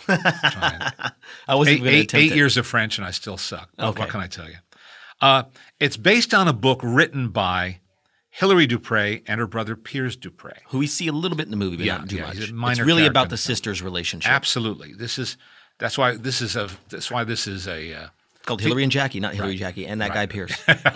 Speaker 2: I wasn't going to attempt
Speaker 1: 8 years of French and I still suck. Okay. What can I tell you? It's based on a book written by Hillary du Pré and her brother Piers du Pré,
Speaker 2: who we see a little bit in the movie, but not too much.
Speaker 1: He's a minor
Speaker 2: it's really
Speaker 1: character
Speaker 2: about the sisters' relationship.
Speaker 1: Absolutely. That's why this is a
Speaker 2: called Hillary and Jackie, not Hillary Jackie, and that guy Pierce.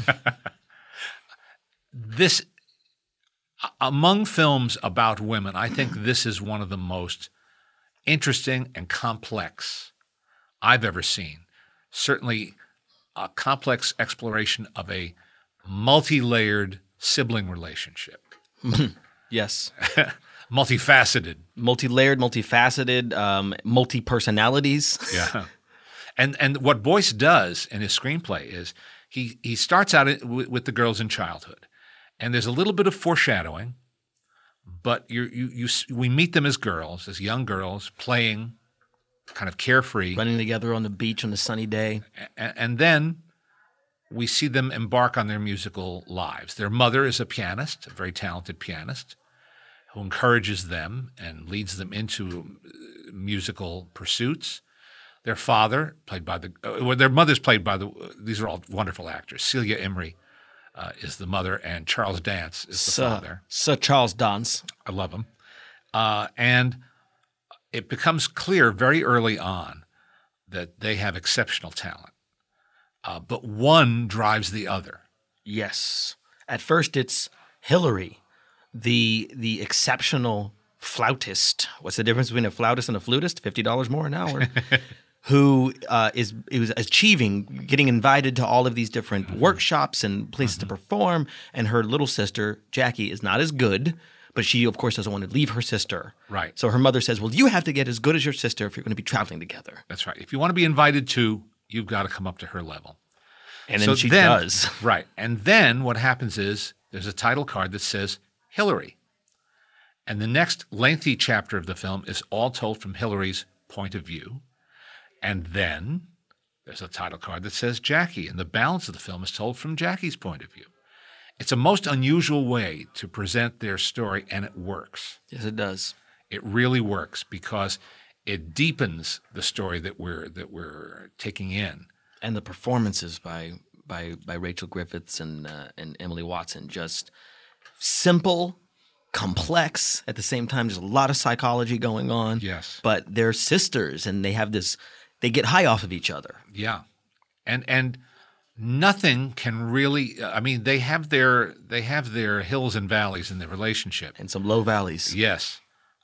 Speaker 1: This, among films about women, I think this is one of the most interesting and complex I've ever seen. Certainly a complex exploration of a multi-layered sibling relationship.
Speaker 2: Yes.
Speaker 1: Multifaceted.
Speaker 2: Multi-layered, multifaceted, multi-personalities.
Speaker 1: Yeah. And what Boyce does in his screenplay is he starts out with the girls in childhood, And there's a little bit of foreshadowing, but we meet them as girls, as young girls, playing, kind of carefree.
Speaker 2: Running together on the beach on a sunny day.
Speaker 1: And then we see them embark on their musical lives. Their mother is a pianist, a very talented pianist, who encourages them and leads them into musical pursuits. Their father, their mother's played by these are all wonderful actors. Celia Imrie is the mother, and Charles Dance is the father.
Speaker 2: Sir Charles Dance.
Speaker 1: I love him. And it becomes clear very early on that they have exceptional talent. But one drives the other.
Speaker 2: Yes. At first, it's Hillary, the exceptional flautist. What's the difference between a flautist and a flutist? $50 more an hour. Who is achieving, getting invited to all of these different workshops and places to perform. And her little sister, Jackie, is not as good, but she, of course, doesn't want to leave her sister.
Speaker 1: Right.
Speaker 2: So her mother says, well, you have to get as good as your sister if you're going to be traveling together.
Speaker 1: That's right. If you want to be invited to, you've got to come up to her level.
Speaker 2: And then she does.
Speaker 1: Right. And then what happens is there's a title card that says Hillary. And the next lengthy chapter of the film is all told from Hillary's point of view. And then there's a title card that says Jackie, and the balance of the film is told from Jackie's point of view. It's a most unusual way to present their story, and it works.
Speaker 2: Yes, it does.
Speaker 1: It really works because it deepens the story that we're taking in.
Speaker 2: And the performances by Rachel Griffiths and Emily Watson, just simple, complex, at the same time. There's a lot of psychology going on.
Speaker 1: Yes.
Speaker 2: But they're sisters, and they have this. They get high off of each other.
Speaker 1: Yeah, and nothing can really. I mean, they have their hills and valleys in their relationship,
Speaker 2: And some low valleys.
Speaker 1: yes,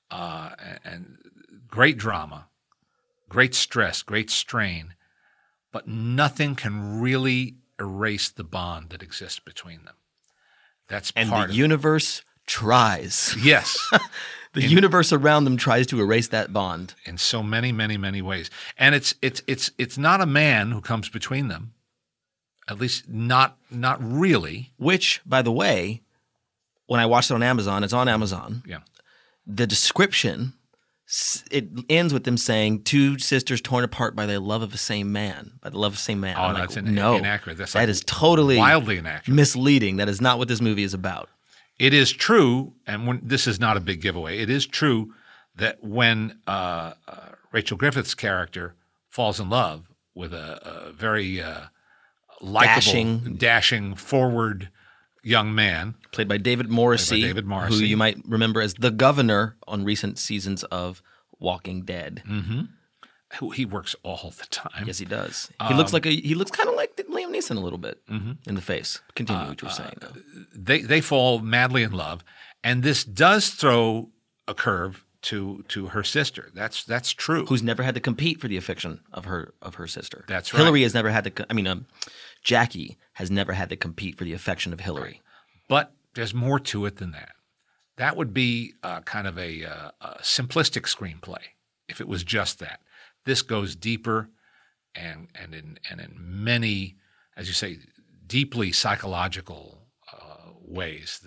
Speaker 1: and great drama, great stress, great strain, but nothing can really erase the bond that exists between them. That's
Speaker 2: And
Speaker 1: part
Speaker 2: the
Speaker 1: of
Speaker 2: universe tries.
Speaker 1: it. Yes.
Speaker 2: The universe around them tries to erase that bond.
Speaker 1: In so many, many, many ways. And it's not a man who comes between them. At least not really.
Speaker 2: Which, by the way, when I watched it on Amazon, it's on Amazon.
Speaker 1: Yeah.
Speaker 2: The description, it ends with them saying, two sisters torn apart by the love of the same man. By the love of the same man.
Speaker 1: Oh,
Speaker 2: I'm
Speaker 1: that's
Speaker 2: like, no,
Speaker 1: inaccurate. That's
Speaker 2: that
Speaker 1: like
Speaker 2: is totally
Speaker 1: wildly inaccurate.
Speaker 2: misleading. That is not what this movie is about.
Speaker 1: It is true, and this is not a big giveaway, it is true that when Rachel Griffith's character falls in love with a very likable, dashing, forward young man.
Speaker 2: Played by David Morrissey, who you might remember as the governor on recent seasons of Walking Dead.
Speaker 1: Mm-hmm. Who he works all the time.
Speaker 2: Yes, he does. He looks kind of like Liam Neeson a little bit in the face. Continue what you're saying, though.
Speaker 1: They fall madly in love, and this does throw a curve to her sister. That's true.
Speaker 2: Who's never had to compete for the affection of her sister.
Speaker 1: That's right.
Speaker 2: Hillary has never had to. Jackie has never had to compete for the affection of Hillary.
Speaker 1: Right. But there's more to it than that. That would be kind of a simplistic screenplay if it was just that. This goes deeper, and in many, as you say, deeply psychological ways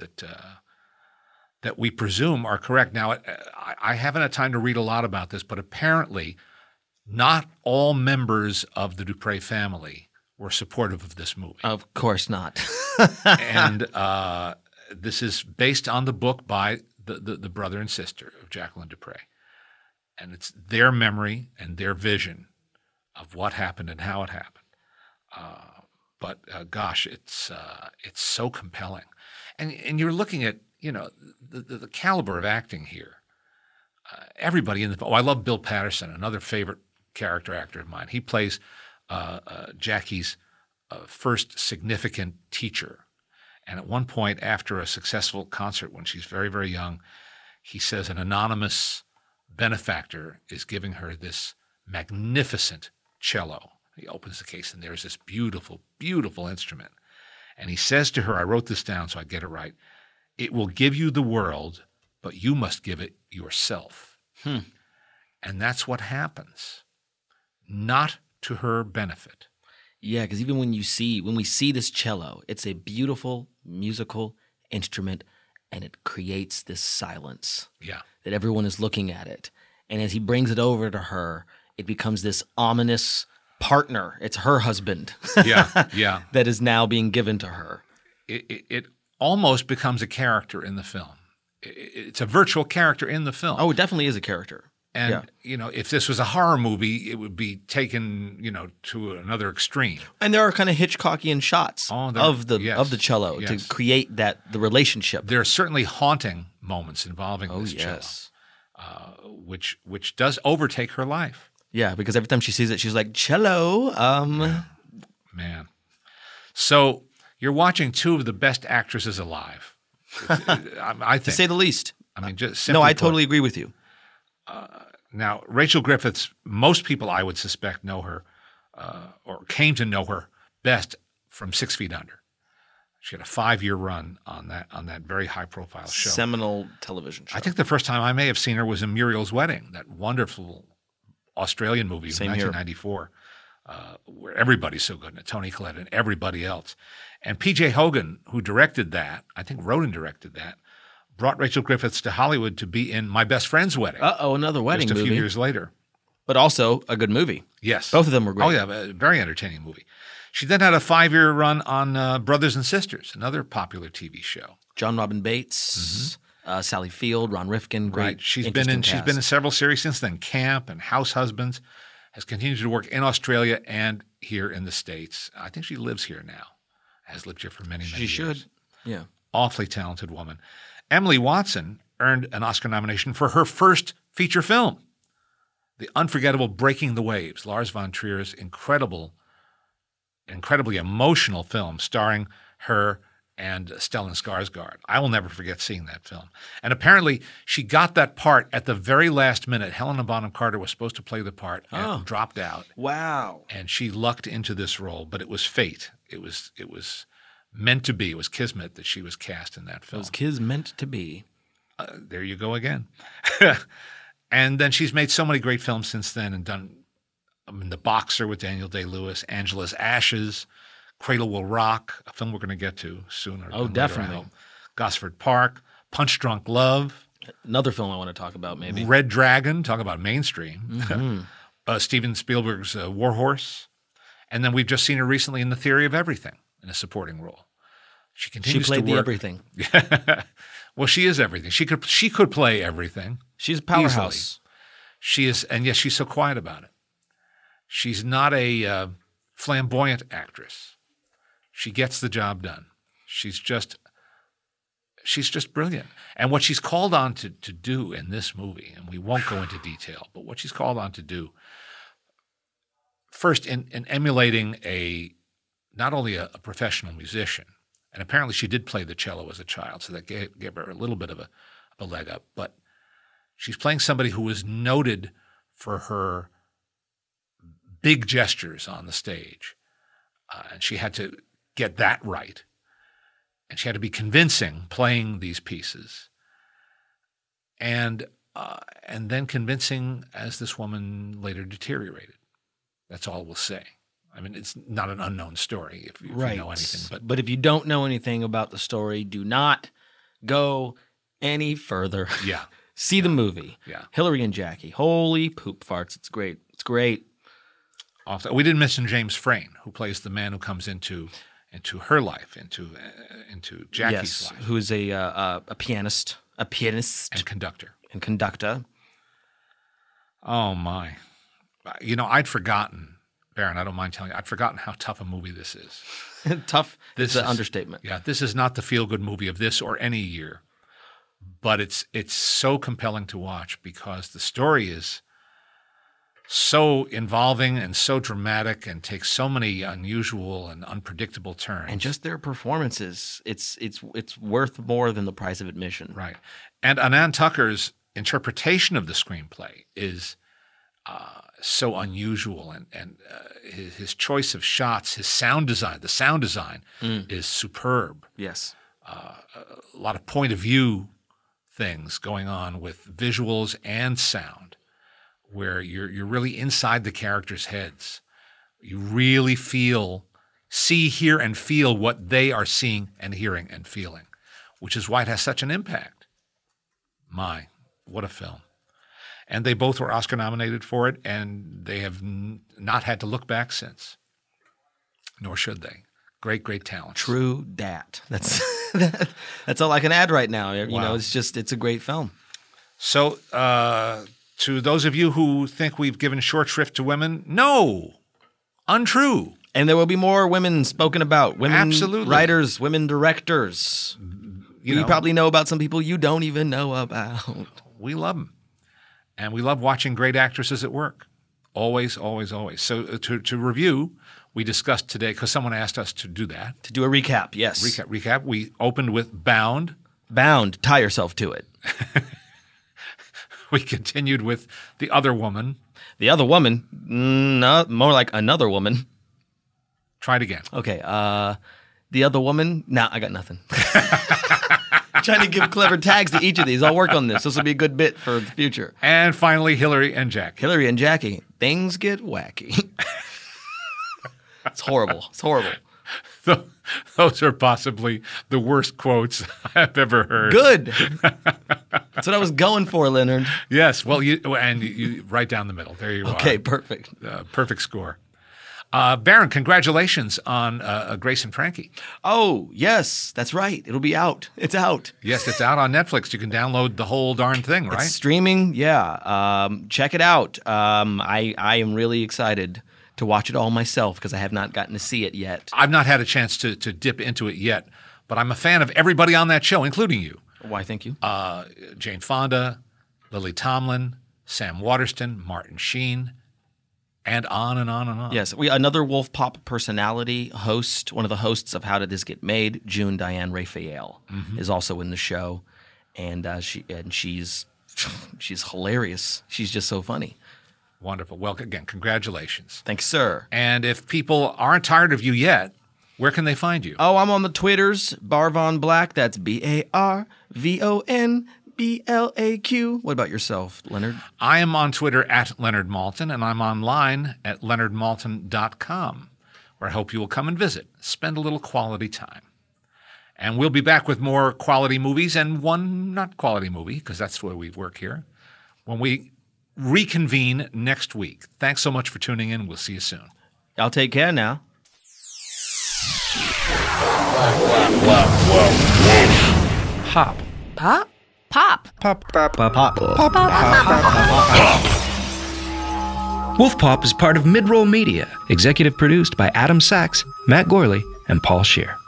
Speaker 1: that we presume are correct. Now, I haven't had time to read a lot about this, but apparently, not all members of the Dupre family were supportive of this movie.
Speaker 2: Of course not.
Speaker 1: And this is based on the book by the brother and sister of Jacqueline Dupre. And it's their memory and their vision of what happened and how it happened. But gosh, it's so compelling. And you're looking at, the caliber of acting here. Everybody in the – I love Bill Patterson, another favorite character actor of mine. He plays Jackie's first significant teacher. And at one point after a successful concert when she's very, very young, he says an anonymous benefactor is giving her this magnificent cello. He opens the case and there's this beautiful, beautiful instrument. And he says to her, I wrote this down so I get it right, it will give you the world, but you must give it yourself. And that's what happens, not to her benefit.
Speaker 2: Yeah, because even when we see this cello, it's a beautiful musical instrument, and it creates this silence
Speaker 1: Yeah.
Speaker 2: that everyone is looking at it. And as he brings it over to her, it becomes this ominous partner. It's her husband
Speaker 1: Yeah. Yeah.
Speaker 2: that is now being given to her.
Speaker 1: It almost becomes a character in the film. It's a virtual character in the film.
Speaker 2: Oh, it definitely is a character.
Speaker 1: And, if this was a horror movie, it would be taken, to another extreme.
Speaker 2: And there are kind of Hitchcockian shots of the cello to create the relationship.
Speaker 1: There are certainly haunting moments involving this cello, which does overtake her life.
Speaker 2: Yeah, because every time she sees it, she's like, cello.
Speaker 1: Man. So you're watching two of the best actresses alive, I think.
Speaker 2: To say the least.
Speaker 1: I mean, just simply
Speaker 2: No, I
Speaker 1: put.
Speaker 2: totally agree with you.
Speaker 1: Now, Rachel Griffiths, most people I would suspect know her or came to know her best from 6 Feet Under. She had a 5-year run on that very high-profile show.
Speaker 2: Seminal television show.
Speaker 1: I think the first time I may have seen her was in Muriel's Wedding, that wonderful Australian movie from 1994, where everybody's so good in it, Toni Collette and everybody else. And P.J. Hogan, who directed that, I think wrote and directed that, brought Rachel Griffiths to Hollywood to be in My Best Friend's Wedding.
Speaker 2: Another wedding
Speaker 1: just a
Speaker 2: movie.
Speaker 1: few years later.
Speaker 2: But also a good movie.
Speaker 1: Yes.
Speaker 2: Both of them were great.
Speaker 1: Oh, yeah, a very entertaining movie. She then had a 5-year run on Brothers and Sisters, another popular TV show.
Speaker 2: John Robin Bates, Sally Field, Ron Rifkin. Great.
Speaker 1: Right. She's been in several series since then. Camp and House Husbands. Has continued to work in Australia and here in the States. I think she lives here now. Has lived here for many, many years.
Speaker 2: She should. Yeah.
Speaker 1: Awfully talented woman. Emily Watson earned an Oscar nomination for her first feature film, the unforgettable Breaking the Waves, Lars von Trier's incredibly emotional film starring her and Stellan Skarsgård. I will never forget seeing that film. And apparently she got that part at the very last minute. Helena Bonham Carter was supposed to play the part and dropped out.
Speaker 2: Wow.
Speaker 1: And she lucked into this role, but it was fate. It was meant to be. It was kismet that she was cast in that film.
Speaker 2: It was kismet to be.
Speaker 1: There you go again. And then she's made so many great films since then and done The Boxer with Daniel Day-Lewis, Angela's Ashes, Cradle Will Rock, a film we're going to get to sooner.
Speaker 2: Oh, definitely.
Speaker 1: Gosford Park, Punch Drunk Love.
Speaker 2: Another film I want to talk about, maybe.
Speaker 1: Red Dragon, talk about mainstream. Steven Spielberg's War Horse. And then we've just seen her recently in The Theory of Everything in a supporting role. She continues
Speaker 2: to work. She played the everything.
Speaker 1: Well, she is everything. She could play everything.
Speaker 2: She's a powerhouse.
Speaker 1: Easily. She is, and yes, she's so quiet about it. She's not a flamboyant actress. She gets the job done. She's just brilliant. And what she's called on to do in this movie, and we won't go into detail, but what she's called on to do, first in emulating not only a professional musician, and apparently she did play the cello as a child, so that gave her a little bit of a leg up, but she's playing somebody who was noted for her big gestures on the stage, and she had to get that right. And she had to be convincing playing these pieces. And then convincing as this woman later deteriorated. That's all we'll say. I mean, it's not an unknown story if you know anything.
Speaker 2: But if you don't know anything about the story, do not go any further.
Speaker 1: Yeah.
Speaker 2: See the movie.
Speaker 1: Yeah.
Speaker 2: Hillary and Jackie. Holy poop farts. It's great. It's great.
Speaker 1: We didn't mention James Frain, who plays the man who comes into her life, into Jackie's life.
Speaker 2: Who is a pianist
Speaker 1: and conductor. Oh my! I'd forgotten, Baron. I don't mind telling you, I'd forgotten how tough a movie this is.
Speaker 2: Tough. This is an understatement.
Speaker 1: Yeah, this is not the feel-good movie of this or any year, but it's so compelling to watch because the story is so involving and so dramatic and takes so many unusual and unpredictable turns.
Speaker 2: And just their performances, it's worth more than the price of admission.
Speaker 1: Right. And Anand Tucker's interpretation of the screenplay is so unusual, and his choice of shots, the sound design is superb.
Speaker 2: Yes.
Speaker 1: A lot of point of view things going on with visuals and sound, where you're really inside the characters' heads. You really see, hear, and feel what they are seeing and hearing and feeling, which is why it has such an impact. My, what a film. And they both were Oscar nominated for it, and they have not had to look back since. Nor should they. Great, great talent.
Speaker 2: True dat. That's all I can add right now. You
Speaker 1: Wow.
Speaker 2: know, it's a great film.
Speaker 1: So, to those of you who think we've given short shrift to women, no, untrue.
Speaker 2: And there will be more women spoken about. Women
Speaker 1: Absolutely.
Speaker 2: writers, women directors. You probably know about some people you don't even know about.
Speaker 1: We love them. And we love watching great actresses at work. Always, always, always. So to review, we discussed today, because someone asked us to do that.
Speaker 2: To do a recap, yes.
Speaker 1: Recap. We opened with Bound.
Speaker 2: Bound, tie yourself to it.
Speaker 1: We continued with The Other Woman.
Speaker 2: The Other Woman, no, more like Another Woman.
Speaker 1: Try it again.
Speaker 2: Okay, The Other Woman, nah, I got nothing. Trying to give clever tags to each of these. I'll work on this. This will be a good bit for the future.
Speaker 1: And finally, Hillary and Jack.
Speaker 2: Hillary and Jackie, things get wacky. It's horrible. It's horrible.
Speaker 1: Those are possibly the worst quotes I've ever heard.
Speaker 2: Good. That's what I was going for, Leonard.
Speaker 1: Yes. Well, you right down the middle. There you are.
Speaker 2: Okay, perfect.
Speaker 1: Perfect score. Baron, congratulations on Grace and Frankie.
Speaker 2: Oh, yes, that's right. It'll be out. It's out.
Speaker 1: Yes, it's out on Netflix. You can download the whole darn thing, right?
Speaker 2: It's streaming, yeah. Check it out. I am really excited to watch it all myself because I have not gotten to see it yet.
Speaker 1: I've not had a chance to dip into it yet, but I'm a fan of everybody on that show, including you.
Speaker 2: Why, thank you.
Speaker 1: Jane Fonda, Lily Tomlin, Sam Waterston, Martin Sheen, and on and on and on.
Speaker 2: Yes, another Wolf Pop personality host, one of the hosts of How Did This Get Made, June Diane Raphael, is also in the show, and she's hilarious. She's just so funny.
Speaker 1: Wonderful. Well, again, congratulations.
Speaker 2: Thanks, sir.
Speaker 1: And if people aren't tired of you yet, where can they find you?
Speaker 2: Oh, I'm on the Twitters, Barvon Black. That's BARVONBLAQ. What about yourself, Leonard?
Speaker 1: I am on Twitter at Leonard Maltin, and I'm online at leonardmaltin.com, where I hope you will come and visit, spend a little quality time. And we'll be back with more quality movies and one not quality movie, because that's where we work here, when we reconvene next week. Thanks so much for tuning in. We'll see you soon.
Speaker 2: Y'all take care now.
Speaker 3: Pop.
Speaker 4: Pop? Pop.
Speaker 3: Pop. Pop. Pop. Pop. Pop. Pop. Wolf Pop is part of Midroll Media, executive produced by Adam Sachs, Matt Gorley, and Paul Scheer.